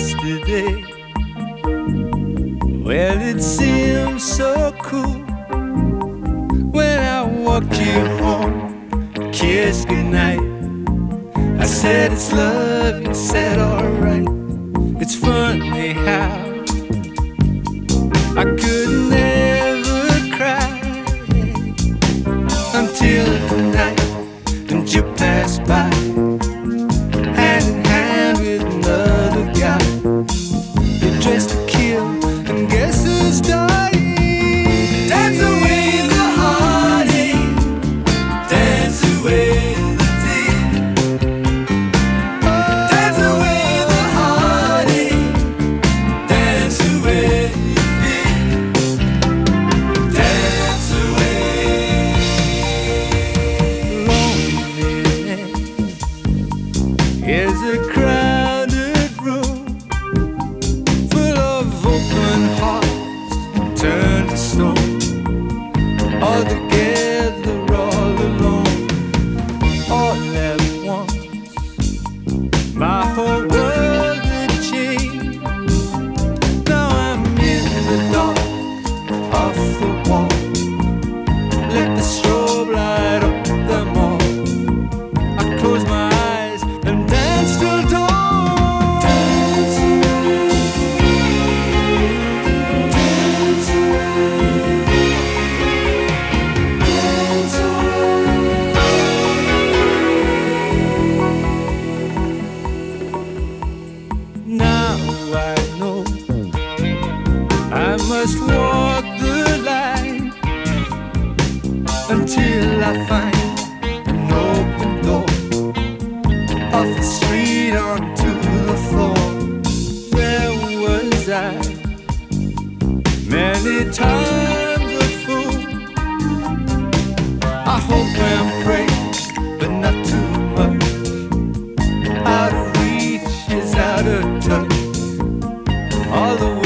yesterday. Well, it seemed so cool when I walked you home, kissed goodnight. I said it's love, you said alright. It's funny how I could never cry until tonight, and you passed by, hand in hand with another guy. You're dressed to kill, and guess who's dying? Dance away the heartache, dance away the tear. Dance away the heartache, dance away your fear. Dance away loneliness is a crowded room full of open hearts turned to stone, all together, all alone, all at once. My whole world had changed. Now I'm in the dark, off the wall. Let the strobe light up them all. I close my eyes and dance till dawn. Dance away, dance away, dance away. Now I know I must walk the line until I find an open door, off the street onto the floor. Where was I? Many times a fool. I hope and pray, but not too much. Out of reach is out of touch. All the